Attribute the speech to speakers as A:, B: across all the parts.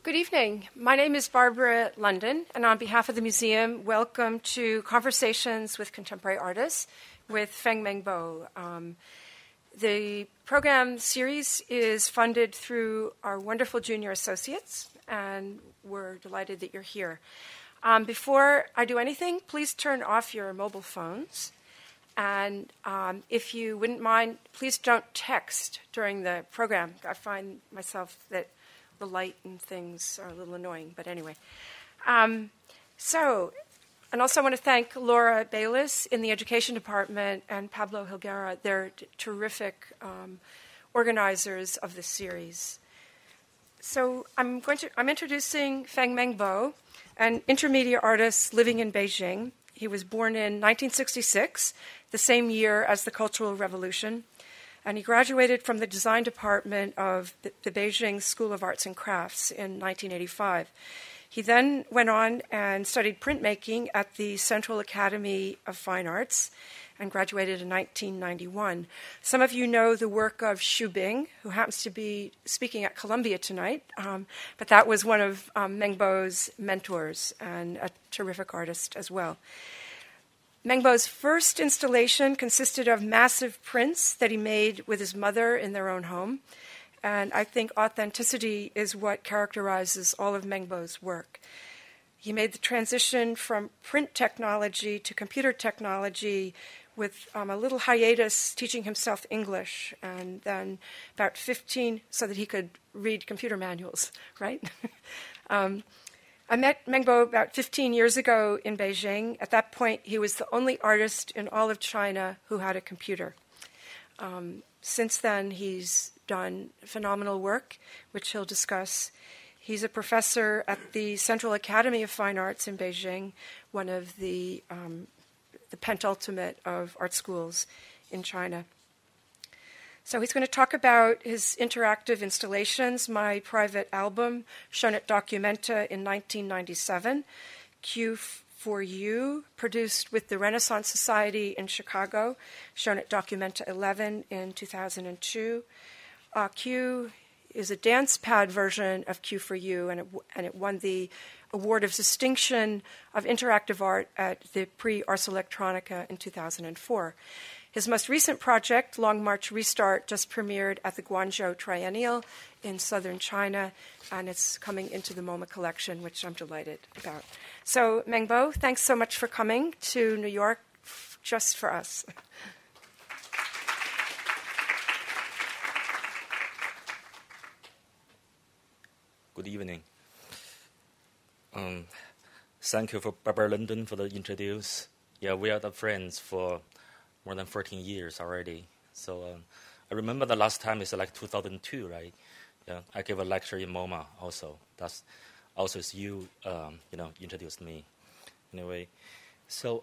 A: Good evening. My name is Barbara London, and on behalf of the museum, welcome to Conversations with Contemporary Artists with Feng Mengbo. The program series is funded through our wonderful junior associates, and we're delighted that you're here. Before I do anything, please turn off your mobile phones. And if you wouldn't mind, please don't text during the program. I find myself that the light and things are a little annoying, but anyway. And also I want to thank Laura Bayless in the Education Department and Pablo Hilguera. They're terrific organizers of this series. So I'm introducing Feng Mengbo, an intermediate artist living in Beijing. He was born in 1966, the same year as the Cultural Revolution, and he graduated from the design department of the Beijing School of Arts and Crafts in 1985. He then went on and studied printmaking at the Central Academy of Fine Arts and graduated in 1991. Some of you know the work of Xu Bing, who happens to be speaking at Columbia tonight, but that was one of Mengbo's mentors and a terrific artist as well. Mengbo's first installation consisted of massive prints that he made with his mother in their own home, and I think authenticity is what characterizes all of Mengbo's work. He made the transition from print technology to computer technology with a little hiatus teaching himself English, and then about 15 so that he could read computer manuals, right? I met Mengbo about 15 years ago in Beijing. At that point, he was the only artist in all of China who had a computer. Since then, he's done phenomenal work, which he'll discuss. He's a professor at the Central Academy of Fine Arts in Beijing, one of the penultimate of art schools in China. So he's going to talk about his interactive installations, My Private Album, shown at Documenta in 1997, Q4U, produced with the Renaissance Society in Chicago, shown at Documenta 11 in 2002. Q is a dance pad version of Q4U, and it won the Award of Distinction of Interactive Art at the Prix Ars Electronica in 2004. His most recent project, Long March Restart, just premiered at the Guangzhou Triennial in southern China, and it's coming into the MoMA collection, which I'm delighted about. So, Mengbo, thanks so much for coming to New York just for us.
B: Good evening. Thank you for Barbara London for the introduce. Yeah, we are the friends for more than 14 years already. So I remember the last time is like 2002, right? Yeah, I gave a lecture in MoMA also. That's also is you, introduced me. Anyway, so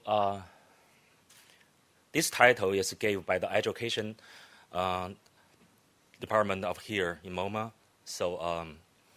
B: this title is given by the education department of here in MoMA. So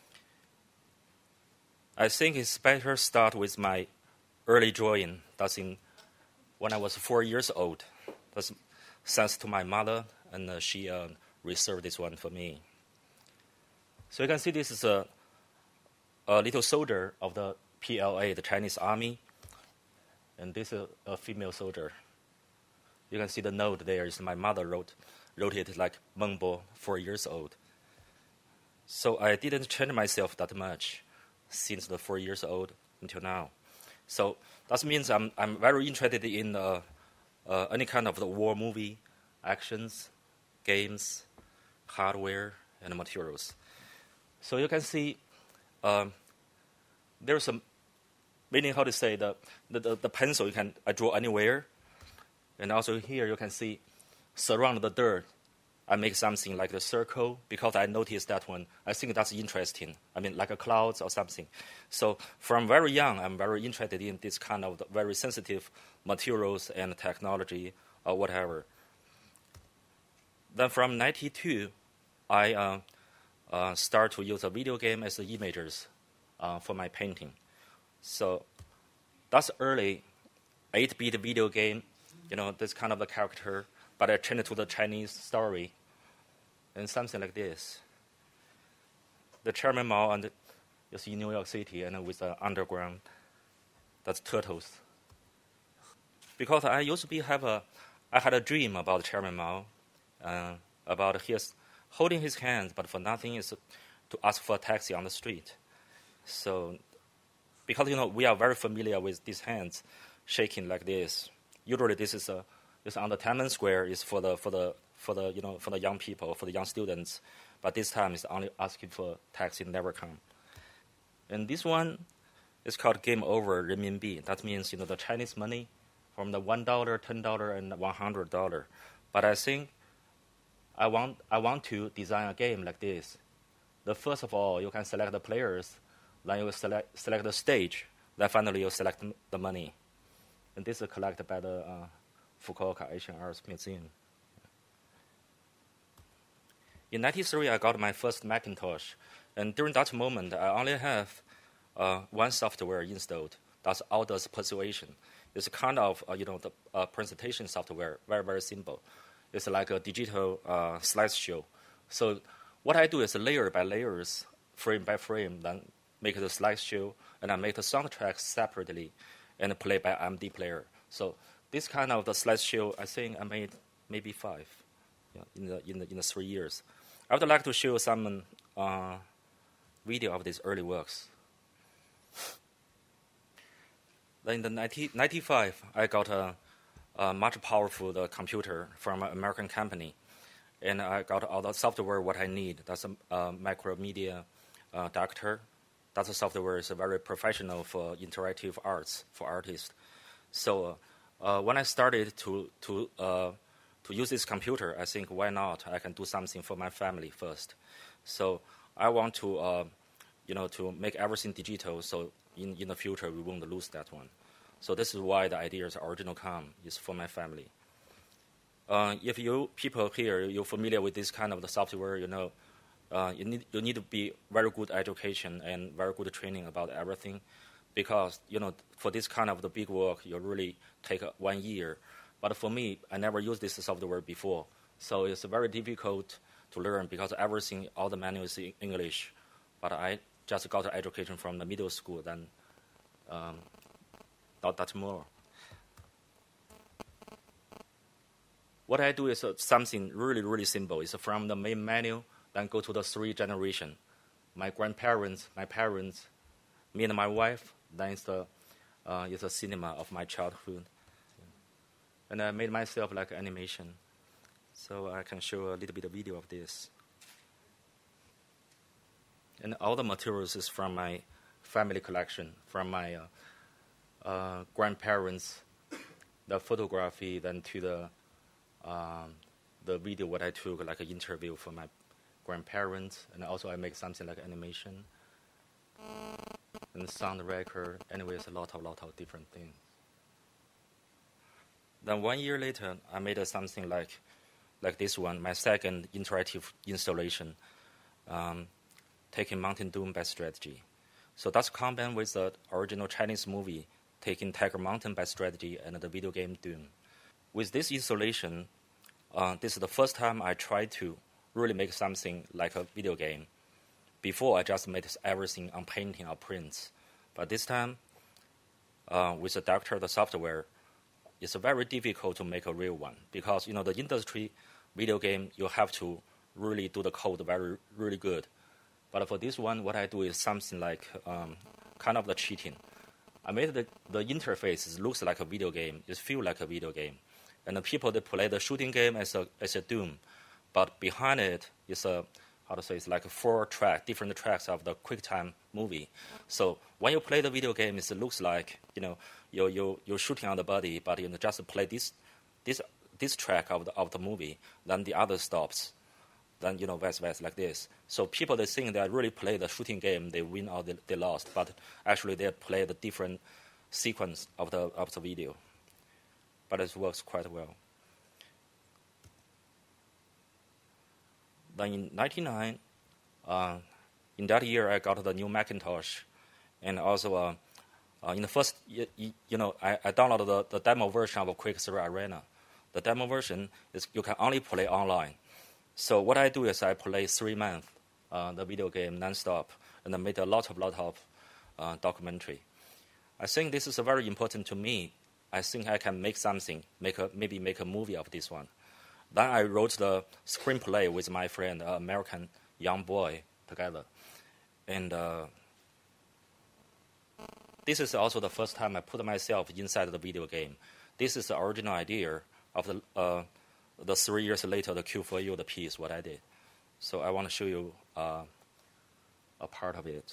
B: I think it's better start with my early drawing. That's when I was 4 years old. That's thanks to my mother, and she reserved this one for me. So you can see this is a little soldier of the PLA, the Chinese Army, and this is a female soldier. You can see the note there is my mother wrote it like Mengbo, 4 years old. So I didn't change myself that much since the 4 years old until now. So that means I'm very interested in any kind of the war movie, actions, games, hardware, and materials. So you can see there's some meaning, how to say, the pencil I draw anywhere. And also here you can see surround the dirt. I make something like the circle because I noticed that one. I think that's interesting. I mean, like a clouds or something. So from very young, I'm very interested in this kind of very sensitive materials and technology or whatever. Then from 92, I start to use a video game as the images for my painting. So that's early 8-bit video game, this kind of the character, but I changed it to the Chinese story and something like this. The Chairman Mao and You see New York City and with the underground, that's turtles. Because I used to I had a dream about Chairman Mao, about his holding his hands, but for nothing is to ask for a taxi on the street. So, because we are very familiar with these hands shaking like this. Usually, this is on the Tiananmen Square is for the young people, for the young students. But this time it's only asking for taxi, never come. And this one is called Game Over Renminbi. That means the Chinese money from the $1, $10, and $100. But I think I want to design a game like this. First of all, you can select the players, then you select the stage, then finally you select the money. And this is collected by the Fukuoka Asian Arts Museum. In 1993, I got my first Macintosh, and during that moment, I only have one software installed. That's Aldous Persuasion. It's kind of the presentation software, very very simple. It's like a digital slideshow. So what I do is layer by layers, frame by frame, then make the slideshow, and I make the soundtrack separately, and play by MD player. So this kind of the slideshow, I think I made maybe 5, in the 3 years. I would like to show some video of these early works. Then in the 1995, I got a much powerful computer from an American company, and I got all the software what I need. That's a Macromedia Doctor. That software is very professional for interactive arts for artists. So when I started to use this computer, I think why not? I can do something for my family first. So I want to to make everything digital. So in the future we won't lose that one. So this is why the idea is original is for my family. If you people here you're familiar with this kind of the software, you need to be very good education and very good training about everything, because for this kind of the big work you really take 1 year. But for me, I never used this software before, so it's very difficult to learn because everything, all the manuals in English. But I just got education from the middle school, then not that more. What I do is something really, really simple. It's from the main menu, then go to the 3 generation. My grandparents, my parents, me and my wife, then it's a cinema of my childhood. And I made myself like animation. So I can show a little bit of video of this. And all the materials is from my family collection, from my grandparents, the photography, then to the video what I took, like an interview for my grandparents, and also I make something like animation and sound record. Anyways, a lot of different things. Then 1 year later, I made something like this one, my second interactive installation, taking Mountain Doom by strategy. So that's combined with the original Chinese movie, taking Tiger Mountain by strategy and the video game Doom. With this installation, this is the first time I tried to really make something like a video game. Before, I just made everything on painting or prints. But this time, with the Doctor, the software, it's very difficult to make a real one because, the industry video game, you have to really do the code very, really good. But for this one, what I do is something like kind of the cheating. I made the interface looks like a video game. It feels like a video game. And the people, they play the shooting game as a Doom. But behind it is it's like 4 different tracks of the QuickTime movie. So when you play the video game, it looks like, you're shooting on the body, but just play this track of the movie, then the other stops, then vice versa like this. So people, they think they really play the shooting game, they win or they lost, but actually they play the different sequence of the video. But it works quite well. Then in 1999, in that year I got the new Macintosh, and also in the first, I downloaded the demo version of Quick3 Arena. The demo version is you can only play online. So what I do is I play 3 months the video game nonstop, and I made a lot of documentary. I think this is very important to me. I think I can make something, maybe make a movie of this one. Then I wrote the screenplay with my friend, an American young boy, together. And this is also the first time I put myself inside the video game. This is the original idea of the 3 years later, the Q4U, the piece, what I did. So I want to show you a part of it.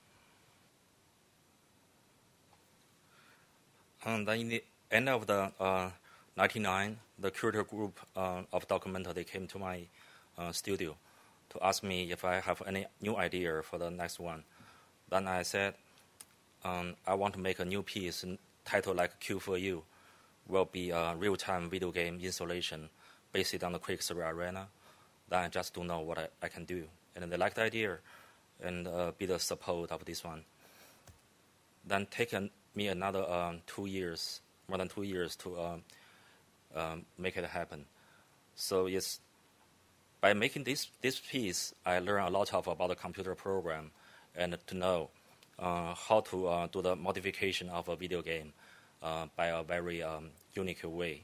B: And then in the end of the 99, the curator group of Documenta, they came to my studio to ask me if I have any new idea for the next one. Then I said, I want to make a new piece titled like Q4U, will be a real-time video game installation based on the Quake 3 Arena. Then I just don't know what I can do. And they liked the idea and be the support of this one. Then taken me another 2 years, more than 2 years to make it happen. So it's by making this piece, I learned a lot about the computer program and to know how to do the modification of a video game by a very unique way.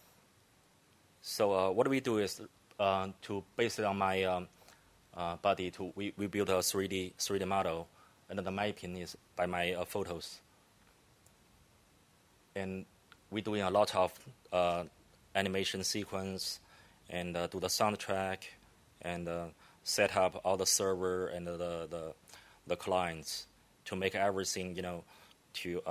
B: So what we do is to base it on my body, we build a 3D model, and the mapping is by my photos. And we're doing a lot of animation sequence and do the soundtrack and set up all the server and the clients to make everything, to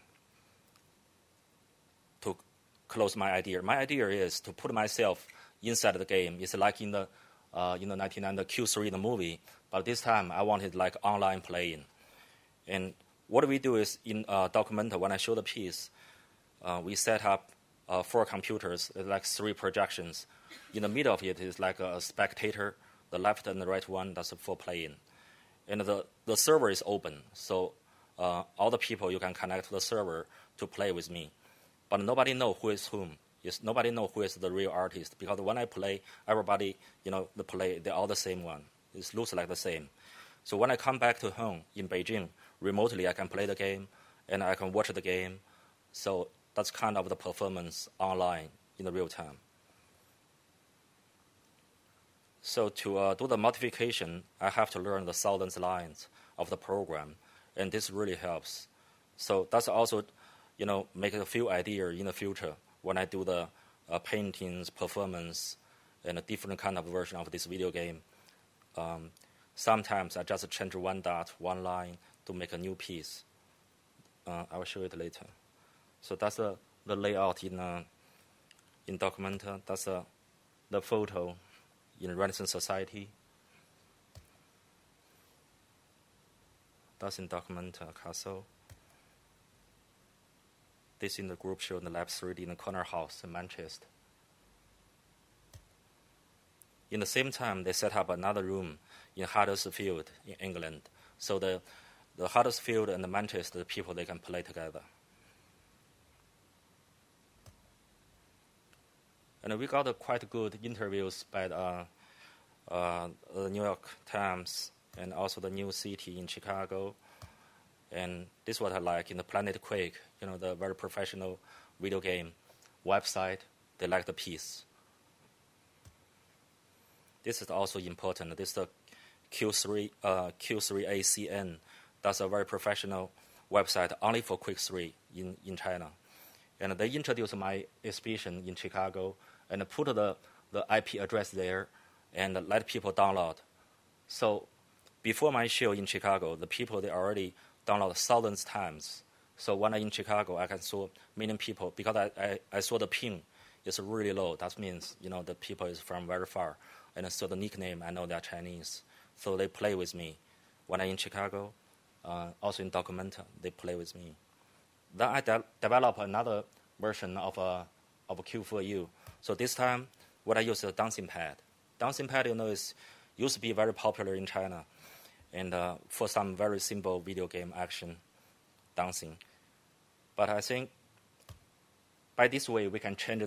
B: close my idea. My idea is to put myself inside the game. It's like in the 99, the Q3, the movie, but this time I wanted like online playing. And what we do is in Documenta, when I show the piece, we set up 4 computers, like 3 projections. In the middle of it is like a spectator. The left and the right one, that's for playing. And the server is open, so all the people, you can connect to the server to play with me. But nobody know who is whom. Nobody know who is the real artist, because when I play, everybody, the play, they're all the same one. It looks like the same. So when I come back to home in Beijing, remotely I can play the game, and I can watch the game. So that's kind of the performance online in the real time. So to do the modification, I have to learn the thousands lines of the program, and this really helps. So that's also, make a few ideas in the future when I do the paintings, performance, and a different kind of version of this video game. Sometimes I just change one dot, one line to make a new piece. I will show it later. So that's the layout in Documenta. That's the photo in Renaissance Society. That's in Documenta Castle. This in the group show in the Lab 3D in the corner house in Manchester. In the same time, they set up another room in Huddersfield in England. So the Huddersfield and the Manchester people, they can play together. And we got quite good interviews by the New York Times and also the New City in Chicago. And this is what I like in the Planet Quake, the very professional video game website. They like the piece. This is also important. This is the Q3ACN. That's a very professional website only for Quake 3 in China. And they introduced my exhibition in Chicago and put the IP address there and let people download. So before my show in Chicago, the people, they already download thousands times. So when I'm in Chicago, I can saw many people, because I saw the ping is really low. That means, the people is from very far. And so the nickname, I know they're Chinese. So they play with me. When I'm in Chicago, also in Documenta, they play with me. Then I develop another version of Q4U. So this time, what I use is a dancing pad. Dancing pad, is used to be very popular in China, and for some very simple video game action dancing. But I think by this way we can change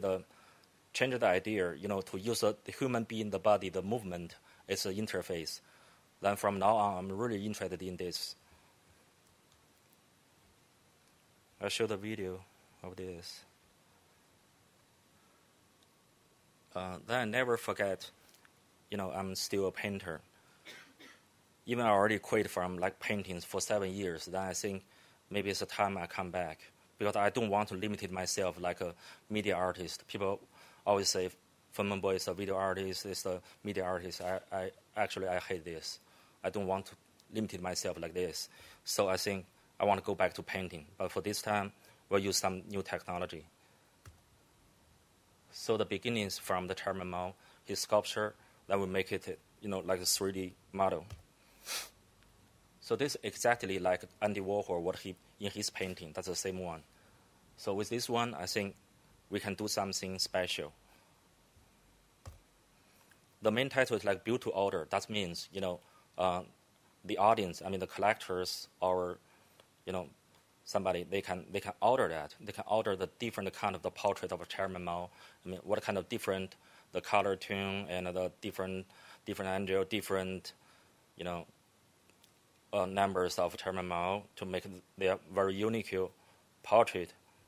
B: the idea, to use the human being, the body, the movement as an interface. Then from now on, I'm really interested in this. I'll show the video of this. Then I never forget, I'm still a painter. Even I already quit from paintings for 7 years, then I think maybe it's the time I come back. Because I don't want to limit myself like a media artist. People always say, Feng Mengbo is a video artist, is a media artist. I hate this. I don't want to limit myself like this. So I think I want to go back to painting. But for this time, we'll use some new technology. So the beginnings from the Chairman Mao, his sculpture, then we make it, like a 3D model. So this is exactly like Andy Warhol, what he in his painting. That's the same one. So with this one, I think we can do something special. The main title is built to order. That means the audience, the collectors, or somebody, they can order that. They can order the different kind of the portrait of Chairman Mao. What kind of different the color tone and the different angle, different numbers of Chairman Mao to make their very unique portrait.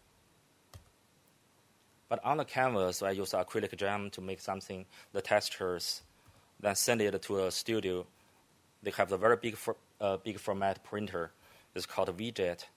B: But on the canvas, I use acrylic gem to make something, the textures, then send it to a studio. They have a very big format printer. It's called VJet.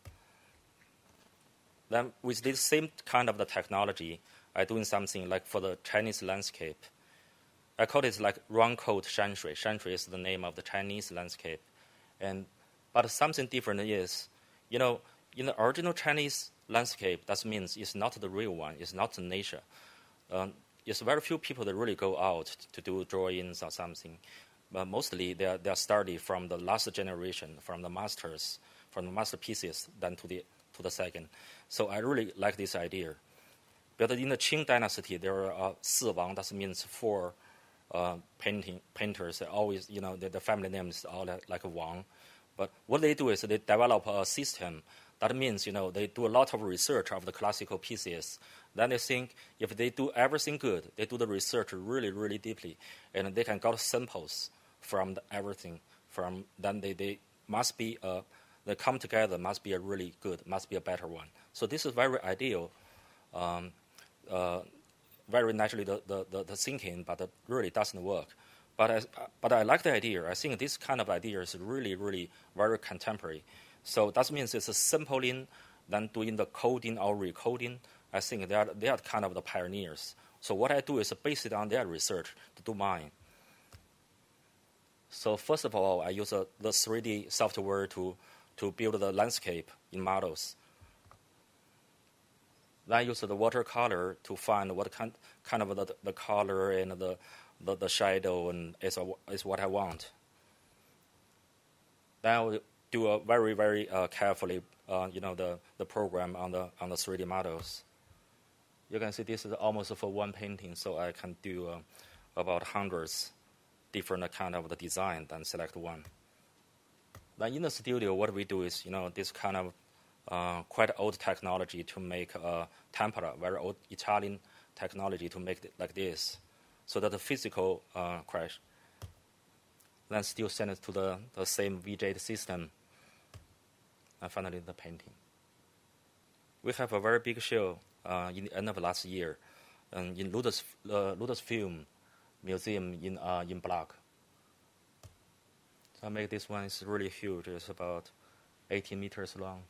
B: Then with this same kind of the technology, I'm doing something for the Chinese landscape. I call it round coat Shanshui. Shanshui is the name of the Chinese landscape. But something different is, in the original Chinese landscape, that means it's not the real one, it's not the nature. It's very few people that really go out to do drawings or something. But mostly they are studied from the last generation, from the masters, from the masterpieces, then to the second. So I really like this idea. But in the Qing dynasty, there are 四王, that means 4 painters. Always, the family name is all like Wang. But what they do is they develop a system. That means, they do a lot of research of the classical pieces. Then they think if they do everything good, they do the research really, really deeply, and they can get samples from everything. Then they must be they come together, must be a really good, must be a better one. So this is very ideal, very naturally the thinking, but it really doesn't work. But I like the idea. I think this kind of idea is really, really very contemporary. So that means it's a sampling, then doing the coding or recoding. I think they are kind of the pioneers. So what I do is base it on their research to do mine. So first of all, I use the 3D software to build the landscape in models. Then I use the watercolor to find what kind of the color and the shadow and is what I want. Then I will do a very, very carefully, the program on the 3D models. You can see this is almost for one painting, so I can do about hundreds different kind of the design, then select one. Then in the studio, what we do is, this kind of quite old technology to make tempera, very old Italian technology to make it like this, so that the physical crash. Then still send it to the same VJet system. And finally, the painting. We have a very big show in the end of last year in Ludusfilm Museum in Prague. So I make this one. It's really huge. It's about 18 meters long.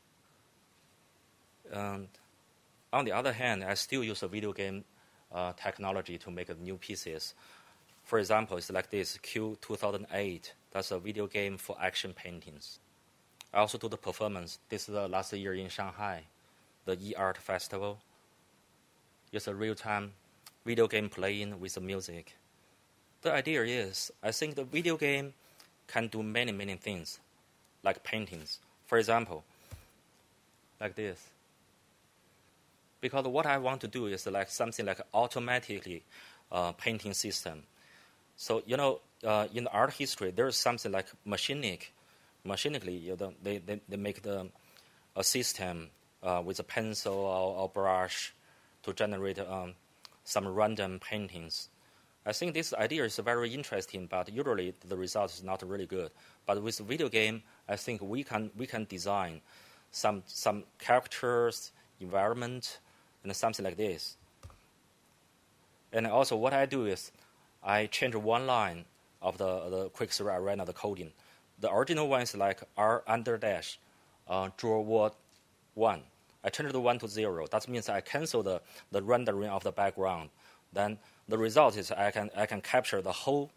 B: And on the other hand, I still use a video game technology to make new pieces. For example, it's like this, Q 2008. That's a video game for action paintings. I also do the performance. This is the last year in Shanghai, the E-Art Festival. It's a real-time video game playing with the music. The idea is, I think the video game can do many, many things, like paintings. For example, like this. Because what I want to do is something like automatically painting system. So, in the art history, there is something like machinically, they make a system with a pencil or brush to generate some random paintings. I think this idea is very interesting, but usually the result is not really good. But with video game, I think we can design some characters, environment, and something like this. And also what I do is I change one line of the Quicksilver Arena, the coding. The original one is like R under dash, draw word 1. I change the 1 to 0. That means I cancel the rendering of the background. Then the result is I can capture the whole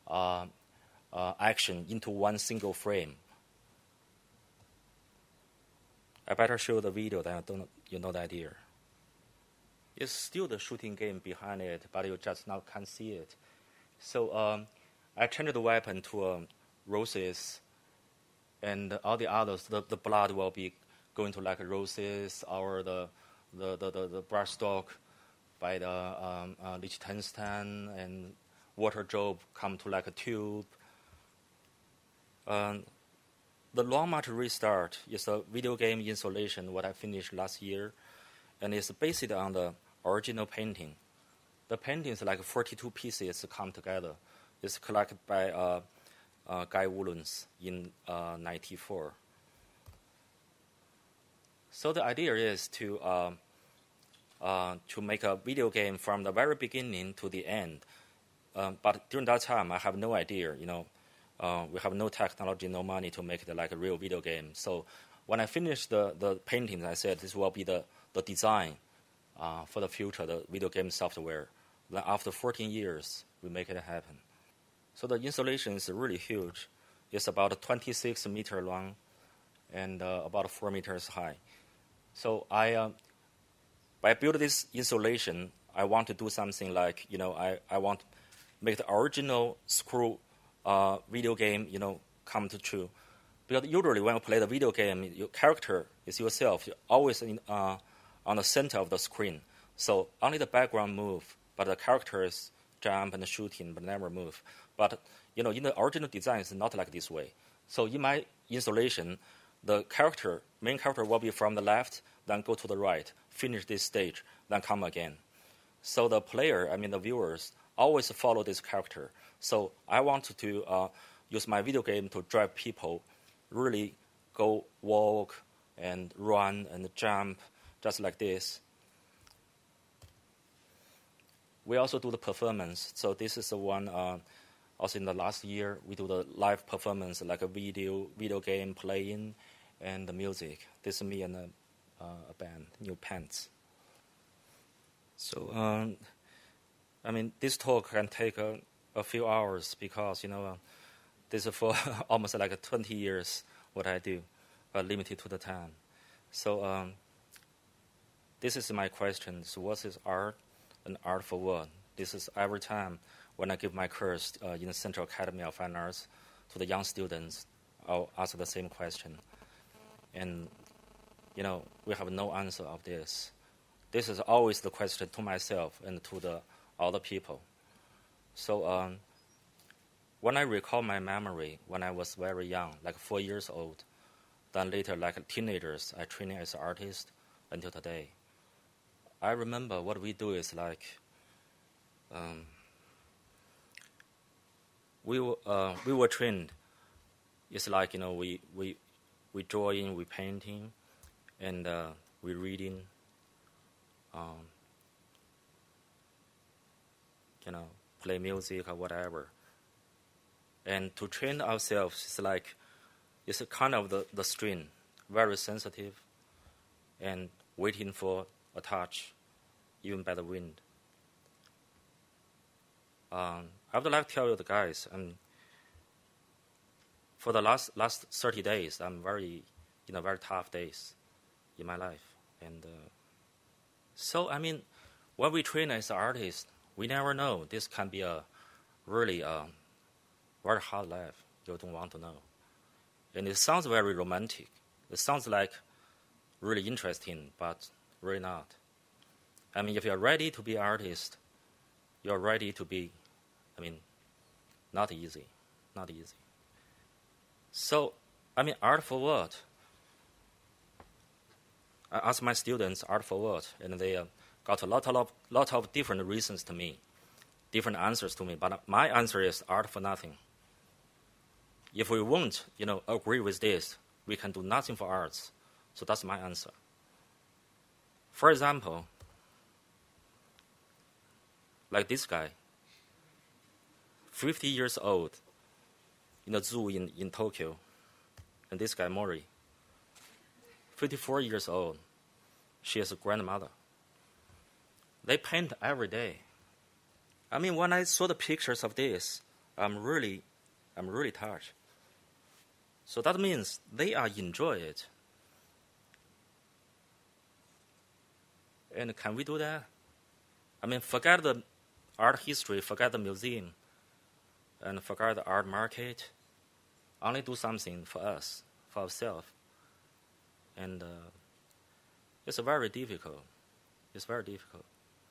B: action into one single frame. I better show the video, then you know the idea. It's still the shooting game behind it, but you just now can't see it. So I changed the weapon to roses, and all the others, the blood will be going to like roses, or the brushstroke by the Liechtenstein, and water drop come to like a tube. The Long March Restart is a video game installation what I finished last year, and it's based on the original painting. The painting is like 42 pieces come together. It's collected by Guy Woolens in '94. So the idea is to make a video game from the very beginning to the end. But during that time, I have no idea. We have no technology, no money to make it like a real video game. So when I finished the paintings, I said this will be the design for the future, the video game software. Then after 14 years, we make it happen. So the installation is really huge. It's about 26 meters long and about 4 meters high. So by building this installation, I want to do something like, I want to make the original Screw video game, come to true. Because usually when you play the video game, your character is yourself. You're always on the center of the screen. So only the background move, but the characters jump and shooting, but never move. But, in the original design, it's not like this way. So in my installation, the main character will be from the left, then go to the right, finish this stage, then come again. So the player, the viewers, always follow this character. So I want to use my video game to drive people really go walk and run and jump just like this. We also do the performance. So this is the one also in the last year we do the live performance like a video game playing and the music. This is me and a band, New Pants. So this talk can take a few hours because this is for almost like 20 years what I do, but limited to the time. So this is my question. So what is art and art for what? This is every time when I give my course in the Central Academy of Fine Arts to the young students, I'll ask the same question. And, we have no answer of this. This is always the question to myself and to the other people. So when I recall my memory when I was very young, like 4 years old, then later like teenagers, I trained as an artist until today. I remember what we do is like we were trained. It's like we drawing, we painting, and we reading. Play music or whatever. And to train ourselves, it's a kind of the string, very sensitive, and waiting for a touch, even by the wind. I would like to tell you the guys, for the last 30 days, I'm very tough days in my life. And so, when we train as artists, we never know. This can be a really very hard life. You don't want to know. And it sounds very romantic. It sounds like really interesting, but really not. If you're ready to be an artist, you're ready to be, not easy. Not easy. So, art for what? I asked my students, art for what? And they got a lot of different reasons to me. different answers to me, but my answer is art for nothing. If we won't, agree with this, we can do nothing for arts. So that's my answer. For example, like this guy, 50 years old, in a zoo in Tokyo, and this guy, Mori, 54 years old. She is a grandmother. They paint every day. I mean, when I saw the pictures of this, I'm really touched. So that means they are enjoy it. And can we do that? I mean, forget the art history, forget the museum, and forget the art market. Only do something for us, for ourselves. And it's very difficult. It's very difficult.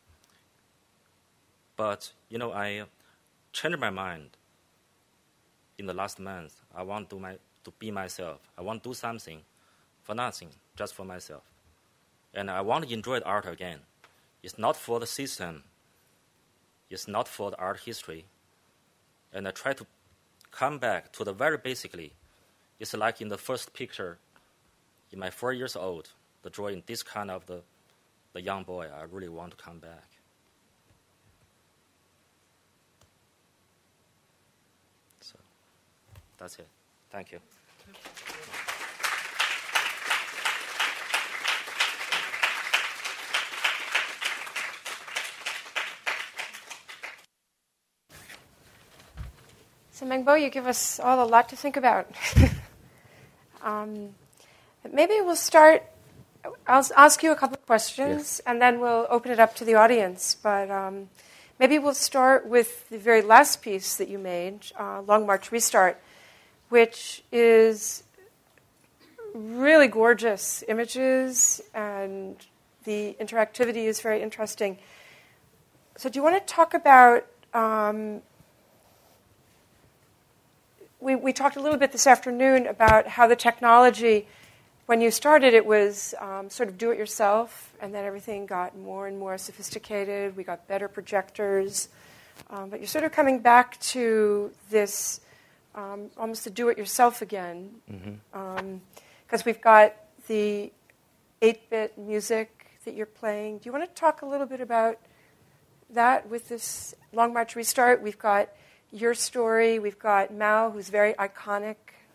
B: But, I changed my mind in the last month. I want to be myself. I want to do something for nothing, just for myself. And I want to enjoy the art again. It's not for the system. It's not for the art history. And I try to come back to the very basically. It's like in the first picture, in my 4 years old, the drawing, this kind of the young boy, I really want to come back. So that's it. Thank you.
A: So Mengbo, you give us all a lot to think about. Maybe we'll start, I'll ask you a couple of questions,
B: Yes.
A: and then we'll open it up to the audience. But maybe we'll start with the very last piece that you made, Long March Restart, which is really gorgeous images, and the interactivity is very interesting. So do you want to talk about... We talked a little bit this afternoon about how the technology, when you started, it was sort of do-it-yourself, and then everything got more and more sophisticated. We got better projectors. But you're sort of coming back to this almost a do-it-yourself again. Because we've got the 8-bit music that you're playing. Do you want to talk a little bit about that with this Long March Restart? We've got your story. We've got Mao, who's very iconic.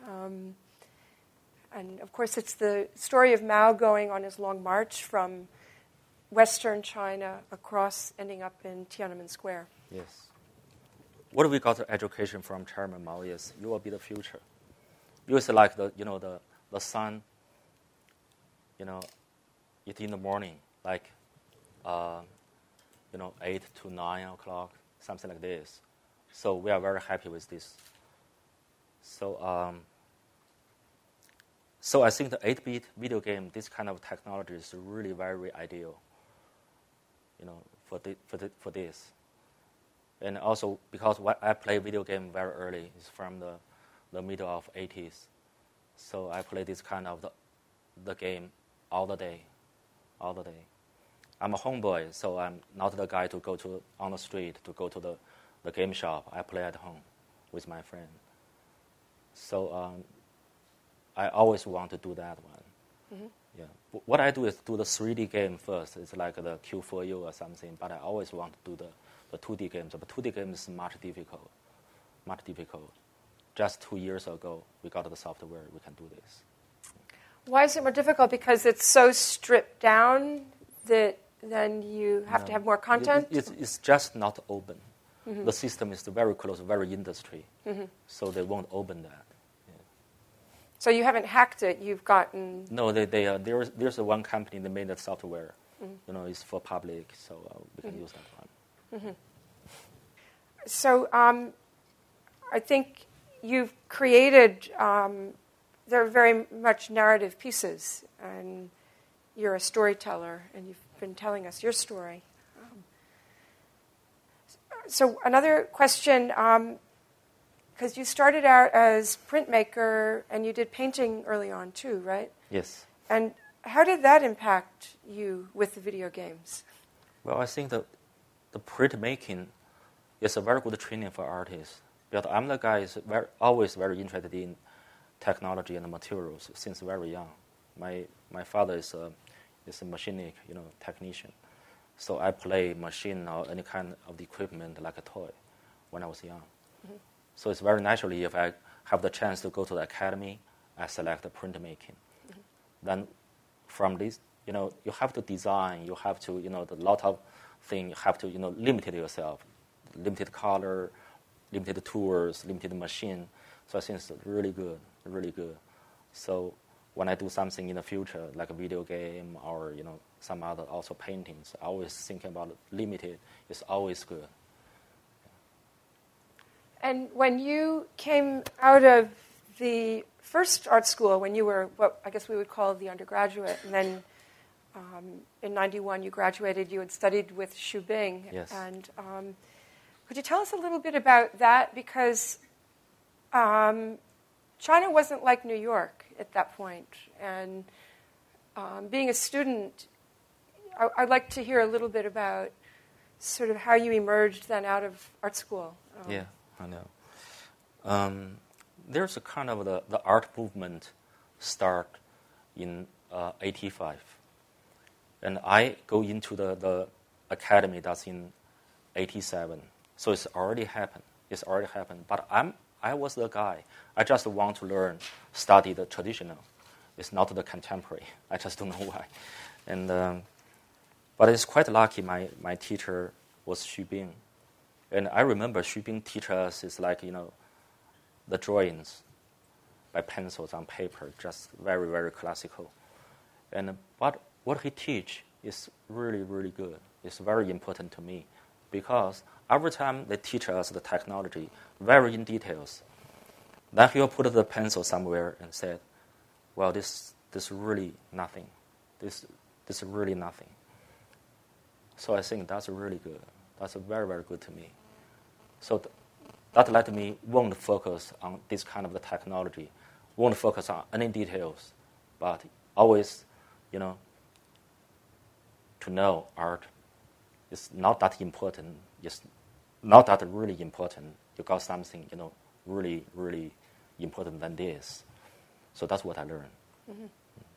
A: And, of course, it's the story of Mao going on his long march from Western China across, ending up in Tiananmen Square.
B: Yes. What we got education from Chairman Mao is, you will be the future. It's like the sun, it's in the morning, like, 8 to 9 o'clock, something like this. So we are very happy with this. So I think the 8-bit video game, this kind of technology is really very ideal, for this. And also because I play video game very early, it's from the middle of 80s. So I play this kind of the game all the day. I'm a homeboy, so I'm not the guy to go on the street to go to the game shop. I play at home with my friend. So I always want to do that one. Mm-hmm. Yeah. What I do is do the 3D game first. It's like the Q4U or something, but I always want to do the 2D games. But 2D games is much difficult. Just 2 years ago, we got the software. We can do this.
A: Why is it more difficult? Because it's so stripped down that then you have to have more content?
B: It's just not open. Mm-hmm. The system is very close, very industry, so they won't open that. Yeah.
A: So you haven't hacked it. You've gotten...
B: No, there's one company that made that software. Mm-hmm. It's for public, so we can use that one.
A: Mm-hmm. So I think you've created... they're very much narrative pieces, and you're a storyteller, and you've been telling us your story. So another question, because you started out as printmaker, and you did painting early on too, right?
B: Yes.
A: And how did that impact you with the video games?
B: Well, I think the printmaking it's a very good training for artists. But I'm the guy is always very interested in technology and materials since very young. My father is a machinic, technician. So I play machine or any kind of the equipment like a toy when I was young. Mm-hmm. So it's very naturally if I have the chance to go to the academy, I select printmaking. Mm-hmm. Then from this, you have to design, you have to, the lot of things, you have to, limit yourself, limited color, limited tools, limited machine. So I think it's really good, really good. So when I do something in the future, like a video game or, some other also paintings, I always think about limited. It's always good.
A: And when you came out of the first art school, when you were what I guess we would call the undergraduate, and then in 91 you graduated, you had studied with Xu Bing.
B: Yes.
A: And could you tell us a little bit about that? Because China wasn't like New York at that point. And being a student, I'd like to hear a little bit about sort of how you emerged then out of art school.
B: Yeah, I know. There's a kind of the art movement start in 85. And I go into the academy that's in 87. So it's already happened. But I was the guy. I just want to study the traditional. It's not the contemporary. I just don't know why. And but it's quite lucky my teacher was Xu Bing. And I remember Xu Bing teach us is like, the drawings by pencils on paper, just very, very classical. But what he teach is really, really good. It's very important to me because every time they teach us the technology, very in details, then he'll put the pencil somewhere and said, well, this is really nothing. This is really nothing. So I think that's really good. That's very, very good to me. So that let me won't focus on this kind of the technology, won't focus on any details, but always, to know art is not that important. It's not that really important. You got something, really, really important than this. So that's what I learned.
A: Mm-hmm.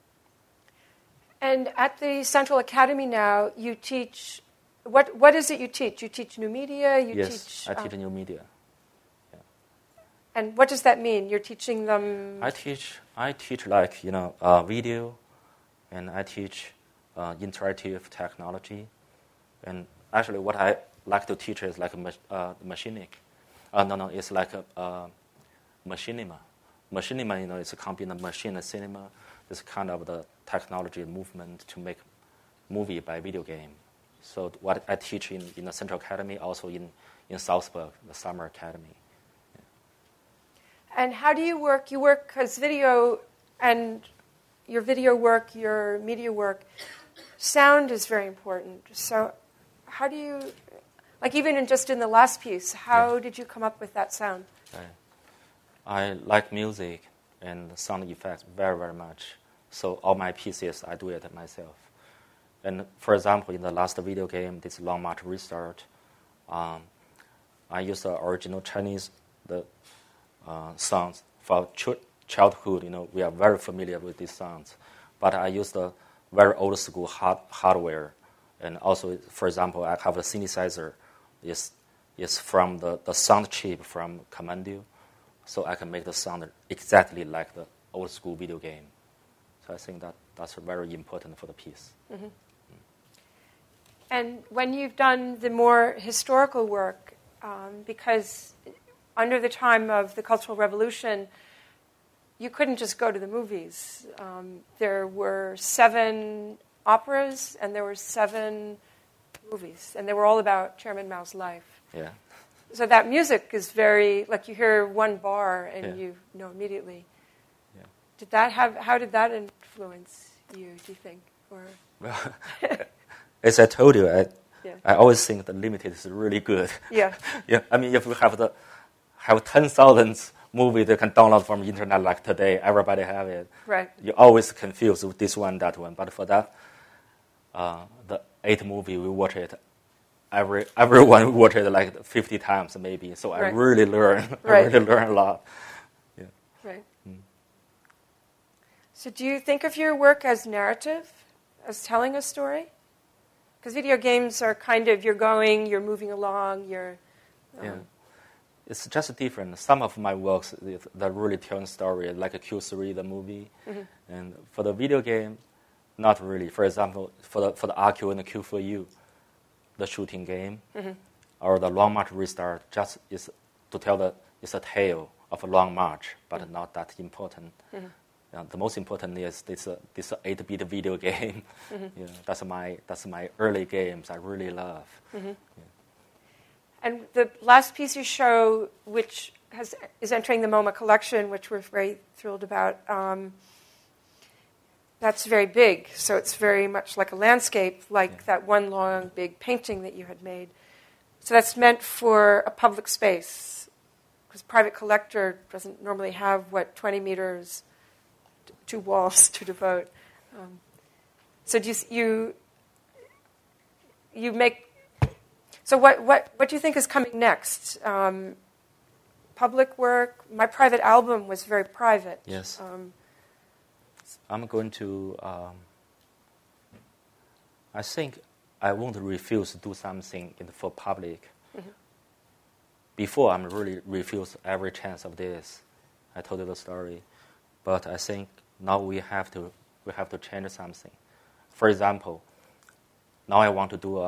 A: And at the Central Academy now, you teach, what is it you teach? You teach new media?
B: Yes, I teach new media. Yeah.
A: And what does that mean? You're teaching them?
B: I teach like, video, and I teach interactive technology. And actually what I like to teach is like machinic. It's like a machinima. Machinima, it's a combination of machine and cinema. It's kind of the technology movement to make movie by video game. So what I teach in the Central Academy, also in Salzburg, the Summer Academy.
A: Yeah. And how do you work? You work as video, and your video work, your media work, sound is very important. So how do you, like even just in the last piece, how did you come up with that sound?
B: I like music and sound effects very, very much. So all my pieces, I do it myself. And for example, in the last video game, this Long March Restart, I used the original Chinese sounds for childhood. We are very familiar with these sounds. But I used the very old school hardware. And also, for example, I have a synthesizer. It's from the sound chip from Commandio. So I can make the sound exactly like the old school video game. So I think that's very important for the piece.
A: Mm-hmm. And when you've done the more historical work, because under the time of the Cultural Revolution, you couldn't just go to the movies. There were 7 operas and there were 7 movies, and they were all about Chairman Mao's life.
B: Yeah.
A: So that music is very, like you hear one bar and you know immediately. Yeah. How did that influence you, do you think? Or
B: well, as I told you, I always think the limited is really good.
A: Yeah.
B: Yeah. I mean, if we have 10,000 movies they can download from the internet like today, everybody have it.
A: Right.
B: You're always confused with this one, that one. But for that, the 8 movie, we watch it everyone watched it like 50 times maybe. So I really learned. I really learned a lot. Yeah.
A: Right. So do you think of your work as narrative, as telling a story? Because video games are kind of you're moving along,
B: yeah. It's just different. Some of my works that really tell a story, like a Q3, the movie, and for the video game, not really. For example, for the RQ and the Q4U, the shooting game, or the Long March Restart, just is to tell it's a tale of a long march, but not that important. The most important is this 8-bit video game. Yeah, that's my early games I really love. Yeah.
A: And the last piece you show, which is entering the MoMA collection, which we're very thrilled about, that's very big. So it's very much like a landscape, like that one long, big painting that you had made. So that's meant for a public space, because private collector doesn't normally have, 20 meters, 2 walls to devote. So do you make... So what do you think is coming next? Public work? My private album was very private.
B: Yes. I'm going to... I think I won't refuse to do something for public. Before, I'm really refused every chance of this. I told you the story. But I think now we have to change something. For example, now I want to do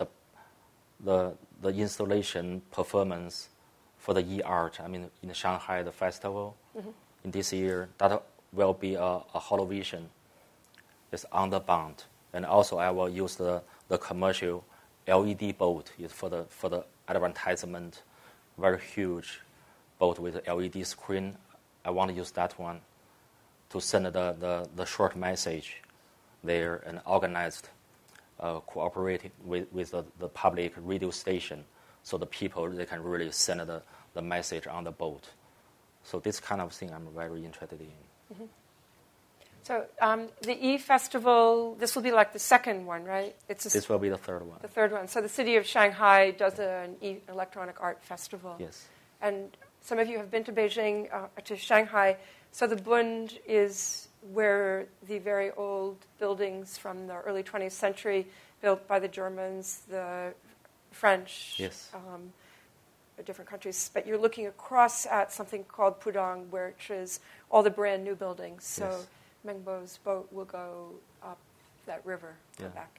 B: the installation performance for the e-art. I mean, in Shanghai, the festival in this year, that will be a holovision. It's on the bond, and also I will use the commercial LED board for the advertisement. Very huge board with LED screen. I want to use that one to send the short message there and organized. Cooperating with the public radio station, so the people, they can really send the message on the boat. So this kind of thing I'm very interested in.
A: So the E-Festival, this will be like the second one, right?
B: This will be the third one.
A: The third one. So the city of Shanghai does an electronic art festival.
B: Yes.
A: And some of you have been to Beijing, to Shanghai. So the Bund is where the very old buildings from the early 20th century, built by the Germans, the French,
B: yes.
A: Different countries. But you're looking across at something called Pudong, which is all the brand new buildings. So
B: yes.
A: Mengbo's boat will go up that river, go back.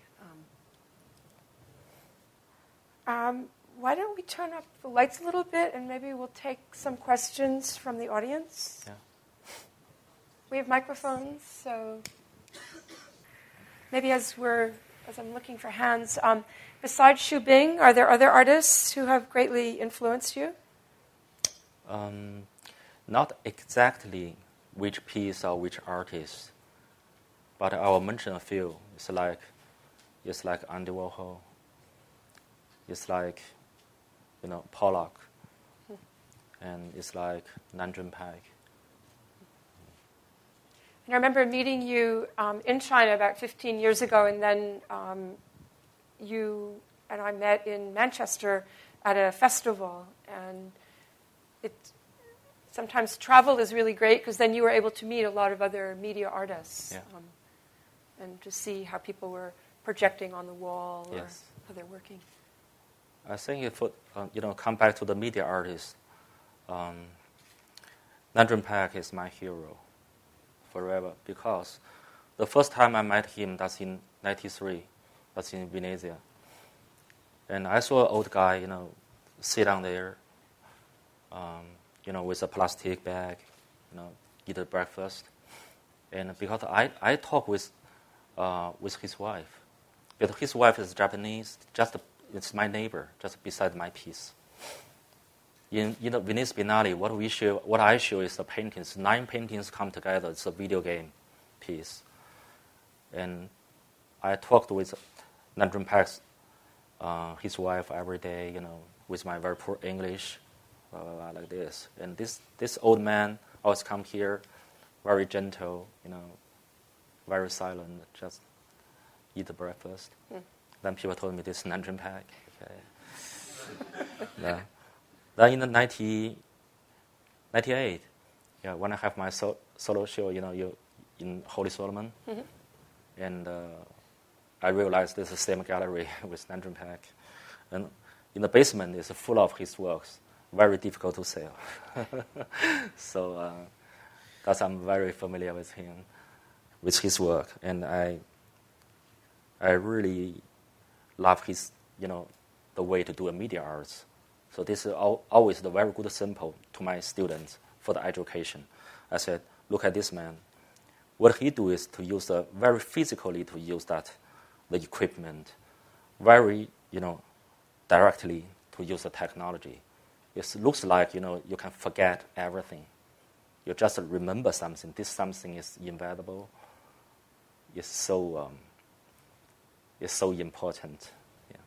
A: Why don't we turn up the lights a little bit, and maybe we'll take some questions from the audience?
B: Yeah.
A: We have microphones, so maybe as I'm looking for hands, besides Xu Bing, are there other artists who have greatly influenced you?
B: Not exactly which piece or which artist, but I will mention a few. It's like Andy Warhol. It's like, Pollock, and it's like Nan Junpai.
A: And I remember meeting you in China about 15 years ago, and then you and I met in Manchester at a festival. And sometimes travel is really great, because then you were able to meet a lot of other media artists and to see how people were projecting on the wall or how they're working.
B: I think if come back to the media artist, Nan Junpai is my hero forever, because the first time I met him, that's in 93, that's in Venezia. And I saw an old guy, sit down there, with a plastic bag, eat a breakfast. And because I talk with his wife, but his wife is Japanese, it's my neighbor, just beside my piece. In Venice Biennale, what I show is the paintings. 9 paintings come together. It's a video game piece. And I talked with Nan Junpai, his wife, every day, with my very poor English, like this. And this old man always come here, very gentle, very silent, just eat the breakfast. Then people told me this is Nan Junpai. Okay. Yeah. Then in the 1998, yeah, when I have my solo show, in Holy Solomon, and I realized there's the same gallery with Nanjun Pack, and in the basement is full of his works, very difficult to sell. So thus I'm very familiar with him, with his work, and I really love his, the way to do a media arts. So this is always the very good sample to my students for the education. I said, look at this man. What he do is to use very physically to use the equipment, very, directly to use the technology. It looks like, you can forget everything. You just remember something. This something is invaluable. It's so important. Yeah.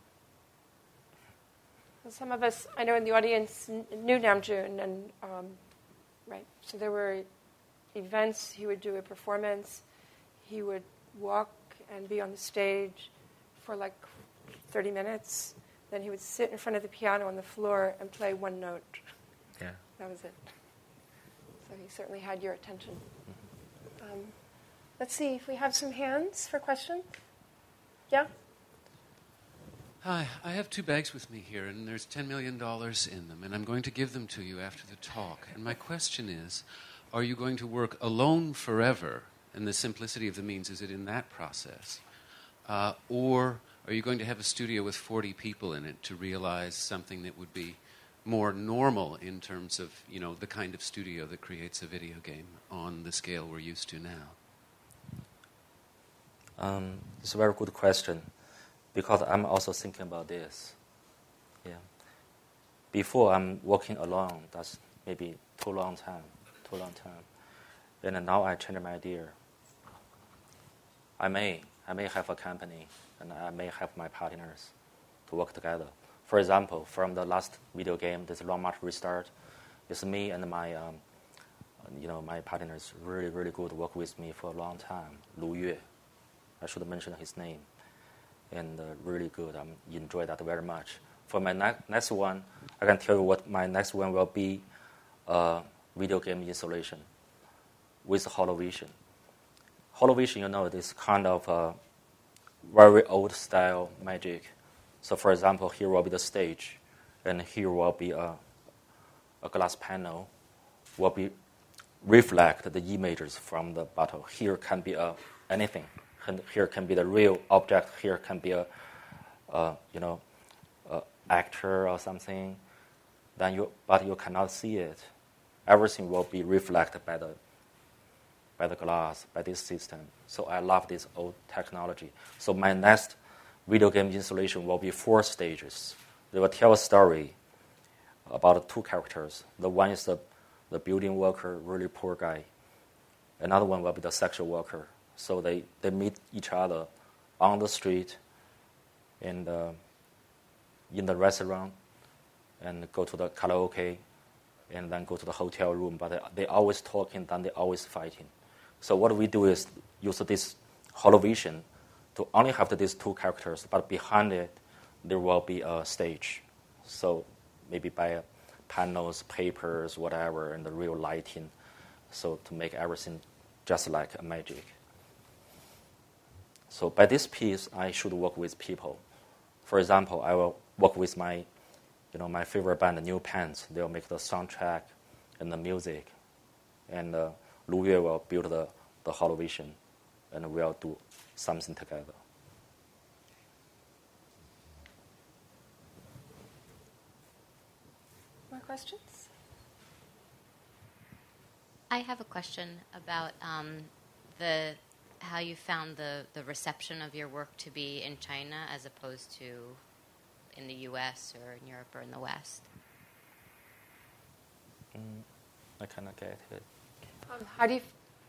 A: Well, some of us, I know in the audience, knew Namjoon, and right. So there were events. He would do a performance. He would walk and be on the stage for like 30 minutes. Then he would sit in front of the piano on the floor and play one note.
B: Yeah.
A: That was it. So he certainly had your attention. Let's see if we have some hands for questions. Yeah?
C: Hi, I have 2 bags with me here, and there's $10 million in them, and I'm going to give them to you after the talk. And my question is, are you going to work alone forever? And the simplicity of the means, is it in that process? Or are you going to have a studio with 40 people in it to realize something that would be more normal in terms of, the kind of studio that creates a video game on the scale we're used to now?
B: It's a very good question, because I'm also thinking about this. Yeah. Before I'm working alone, that's maybe too long time. And now I change my idea. I may have a company, and I may have my partners to work together. For example, from the last video game, this Long March Restart, it's me and my my partners really, really good, work with me for a long time. Lu Yue, I should mention his name, and really good. I enjoy that very much. For my next one, I can tell you what my next one will be: video game installation with HoloVision. HoloVision, this kind of very old style magic. So, for example, here will be the stage, and here will be a glass panel, will be reflect the images from the battle. Here can be anything. Here can be the real object. Here can be a actor or something. But you cannot see it. Everything will be reflected by the glass, by this system. So I love this old technology. So my next video game installation will be 4 stages. They will tell a story about 2 characters. The one is the building worker, really poor guy. Another one will be the sexual worker. So they meet each other on the street and in the restaurant, and go to the karaoke, and then go to the hotel room. But they always talking, then they always fighting. So what we do is use this HoloVision to only have these 2 characters, but behind it there will be a stage. So maybe by panels, papers, whatever, and the real lighting, so to make everything just like a magic. So by this piece, I should work with people. For example, I will work with my favorite band, New Pants. They'll make the soundtrack and the music, and Lu Yue will build the HoloVision, and we'll do something together.
A: More questions?
D: I have a question about how you found the reception of your work to be in China as opposed to in the U.S. or in Europe or in the West.
B: I cannot get it.
A: How do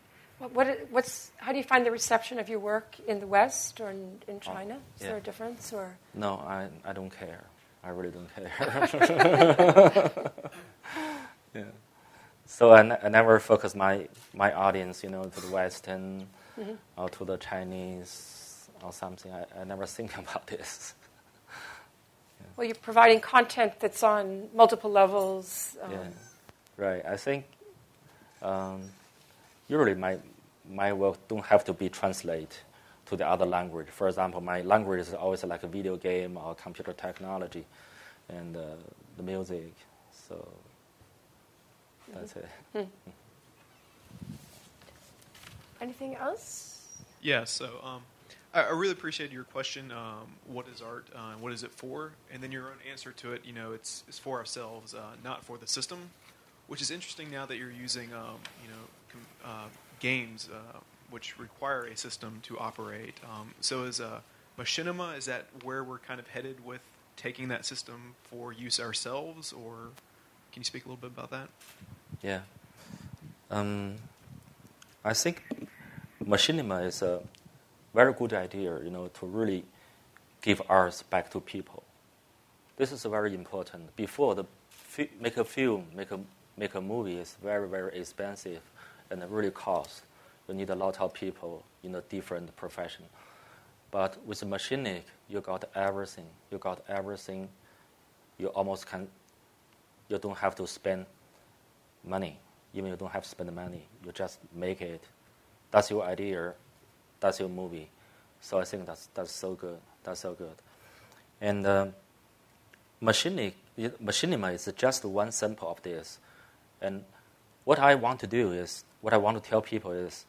A: you find the reception of your work in the West or in China? Is there a difference, or?
B: No, I don't care. I really don't care. Yeah. So I never focus my audience, to the Western or to the Chinese or something. I never think about this.
A: Well, you're providing content that's on multiple levels.
B: Yeah, right. I think usually my work don't have to be translated to the other language. For example, my language is always like a video game or computer technology, and the music. So that's it.
A: Anything else?
E: Yeah, so I really appreciated your question, what is art, what is it for? And then your own answer to it, it's for ourselves, not for the system, which is interesting now that you're using, games which require a system to operate. So is machinima, is that where we're kind of headed with taking that system for use ourselves, or can you speak a little bit about that?
B: Yeah. I think machinima is a very good idea, to really give arts back to people. This is very important. Before, make a film, make a movie is very, very expensive and really cost. You need a lot of people in a different profession. But with machinic, you got everything. You almost you don't have to spend money. Even you don't have to spend money. You just make it. That's your idea. That's your movie. So I think that's so good. That's so good. And machinima is just one sample of this. And what I want to tell people is,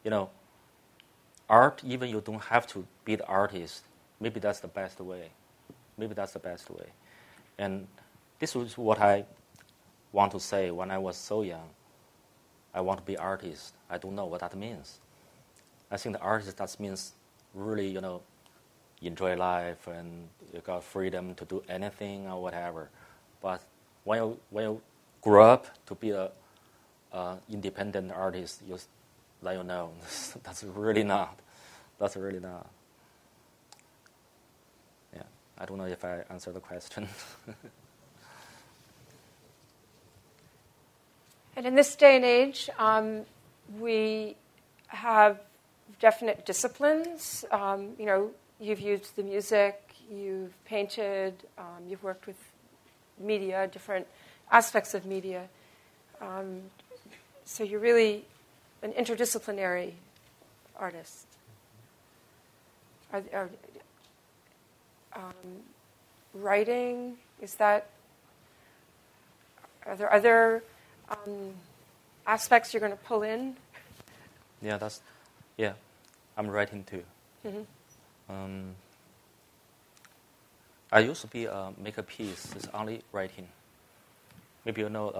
B: art, even you don't have to be the artist, maybe that's the best way. And this is what I want to say when I was so young. I want to be artist. I don't know what that means. I think the artist, that means really, enjoy life and you got freedom to do anything or whatever. But when you grow up to be a independent artist, that's really not. Yeah, I don't know if I answered the question.
A: And in this day and age, we have definite disciplines. You've used the music, you've painted, you've worked with media, different aspects of media. So you're really an interdisciplinary artist. Writing, are there other aspects you're going to pull in?
B: Yeah, I'm writing too.
A: Mm-hmm.
B: I used to make a piece. It's only writing. Maybe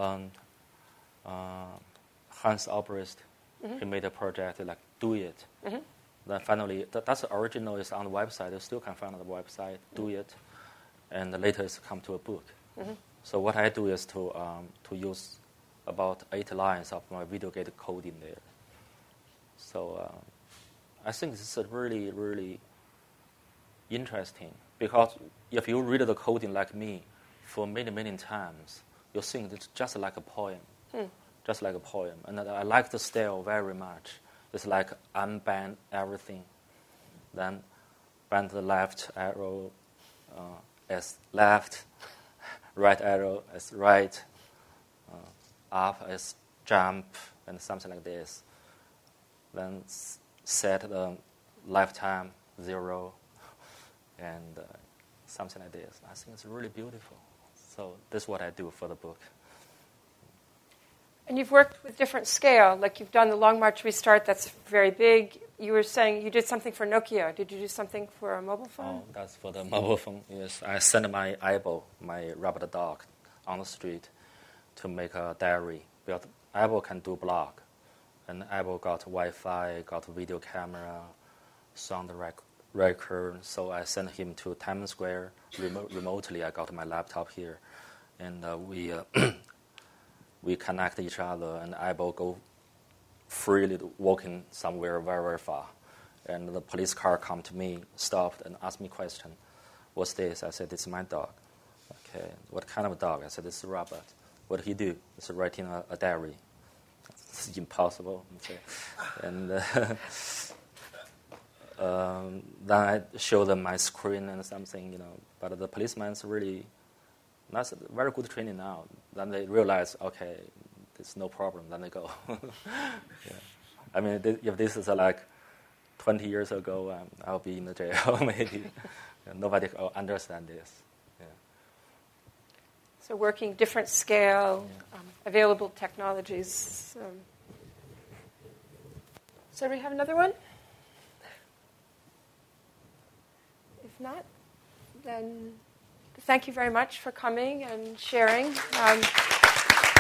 B: Hans Albrecht.
A: Mm-hmm.
B: He made a project like Do It.
A: Mm-hmm.
B: Then finally, that's the original. Is on the website. You still can find on the website. Do It, and later it's come to a book.
A: Mm-hmm.
B: So what I do is to use about 8 lines of my video game code in there. So I think this is really, really interesting, because if you read the coding like me for many, many times, you think it's just like a poem. Just like a poem. And I like the style very much. It's like unbend everything. Then bend the left arrow as left, right arrow as right, up as jump, and something like this. Then set the lifetime 0, and something like this. I think it's really beautiful. So this is what I do for the book.
A: And you've worked with different scale, like you've done the Long March Restart, that's very big. You were saying you did something for Nokia. Did you do something for a mobile phone?
B: Oh, that's for the mobile phone, yes. I sent my Aibo, my rabbit dog, on the street to make a diary. Because Aibo can do blog. And Aibo got Wi-Fi, got video camera, sound record. So I sent him to Times Square remotely. I got my laptop here. And we connect each other, and Aibo go freely walking somewhere very, very far. And the police car come to me, stopped, and asked me a question. What's this? I said, this is my dog. Okay, what kind of dog? I said, this is Robert. What did he do? He's writing a diary. It's impossible. Okay. And Then I show them my screen and something, But the policeman's really, that's very good training now. Then they realize, okay, there's no problem. Then they go. Yeah. I mean, if this is like 20 years ago, I'll be in the jail maybe. Nobody will understand this. Yeah.
A: So working different scale, available technologies. So do we have another one? If not, then thank you very much for coming and sharing.